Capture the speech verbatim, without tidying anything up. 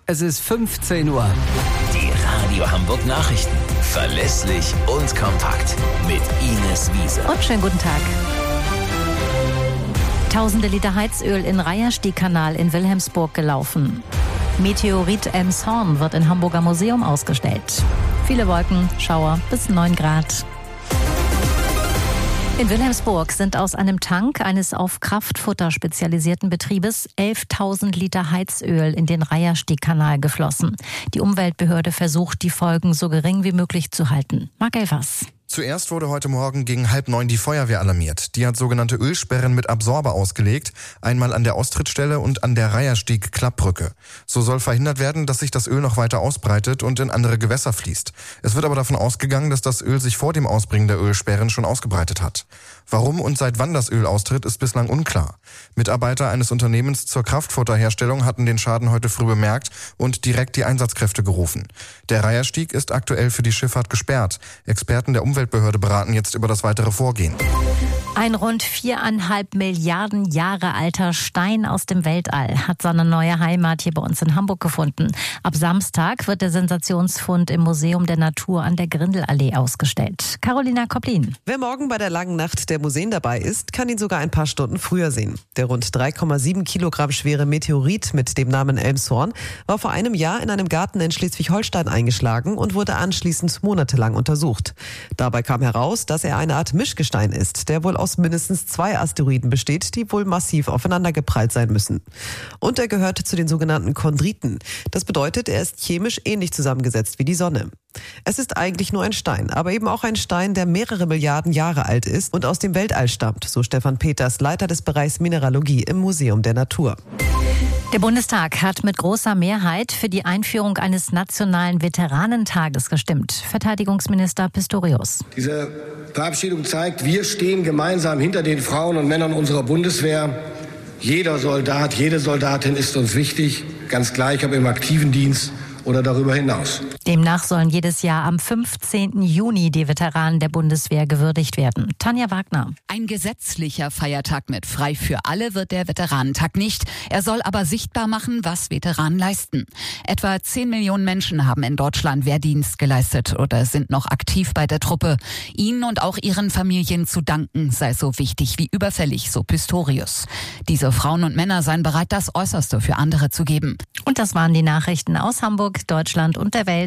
Es ist fünfzehn Uhr. Die Radio Hamburg Nachrichten. Verlässlich und kompakt. Mit Ines Wiese. Und schönen guten Tag. Tausende Liter Heizöl in Reiherstiegkanal in Wilhelmsburg gelaufen. Meteorit Elmshorn wird in Hamburger Museum ausgestellt. Viele Wolken, Schauer bis neun Grad. In Wilhelmsburg sind aus einem Tank eines auf Kraftfutter spezialisierten Betriebes elftausend Liter Heizöl in den Reiherstiegkanal geflossen. Die Umweltbehörde versucht, die Folgen so gering wie möglich zu halten. Marc Elfers. Zuerst wurde heute Morgen gegen halb neun die Feuerwehr alarmiert. Die hat sogenannte Ölsperren mit Absorber ausgelegt, einmal an der Austrittsstelle und an der Reiherstieg-Klappbrücke. So soll verhindert werden, dass sich das Öl noch weiter ausbreitet und in andere Gewässer fließt. Es wird aber davon ausgegangen, dass das Öl sich vor dem Ausbringen der Ölsperren schon ausgebreitet hat. Warum und seit wann das Öl austritt, ist bislang unklar. Mitarbeiter eines Unternehmens zur Kraftfutterherstellung hatten den Schaden heute früh bemerkt und direkt die Einsatzkräfte gerufen. Der Reiherstieg ist aktuell für die Schifffahrt gesperrt. Experten der Umweltbehörde beraten jetzt über das weitere Vorgehen. Ein rund viereinhalb Milliarden Jahre alter Stein aus dem Weltall hat seine neue Heimat hier bei uns in Hamburg gefunden. Ab Samstag wird der Sensationsfund im Museum der Natur an der Grindelallee ausgestellt. Carolina Koplin. Wer morgen bei der langen Nacht der Museen dabei ist, kann ihn sogar ein paar Stunden früher sehen. Der rund drei Komma sieben Kilogramm schwere Meteorit mit dem Namen Elmshorn war vor einem Jahr in einem Garten in Schleswig-Holstein eingeschlagen und wurde anschließend monatelang untersucht. Dabei kam heraus, dass er eine Art Mischgestein ist, der wohl aus mindestens zwei Asteroiden besteht, die wohl massiv aufeinander geprallt sein müssen. Und er gehört zu den sogenannten Chondriten. Das bedeutet, er ist chemisch ähnlich zusammengesetzt wie die Sonne. Es ist eigentlich nur ein Stein, aber eben auch ein Stein, der mehrere Milliarden Jahre alt ist und aus dem Weltall stammt, so Stefan Peters, Leiter des Bereichs Mineralogie im Museum der Natur. Der Bundestag hat mit großer Mehrheit für die Einführung eines nationalen Veteranentages gestimmt. Verteidigungsminister Pistorius. Diese Verabschiedung zeigt, wir stehen gemeinsam hinter den Frauen und Männern unserer Bundeswehr. Jeder Soldat, jede Soldatin ist uns wichtig, ganz gleich ob im aktiven Dienst oder darüber hinaus. Demnach sollen jedes Jahr am fünfzehnten Juni die Veteranen der Bundeswehr gewürdigt werden. Tanja Wagner. Ein gesetzlicher Feiertag mit frei für alle wird der Veteranentag nicht. Er soll aber sichtbar machen, was Veteranen leisten. Etwa zehn Millionen Menschen haben in Deutschland Wehrdienst geleistet oder sind noch aktiv bei der Truppe. Ihnen und auch ihren Familien zu danken sei so wichtig wie überfällig, so Pistorius. Diese Frauen und Männer seien bereit, das Äußerste für andere zu geben. Und das waren die Nachrichten aus Hamburg, Deutschland und der Welt.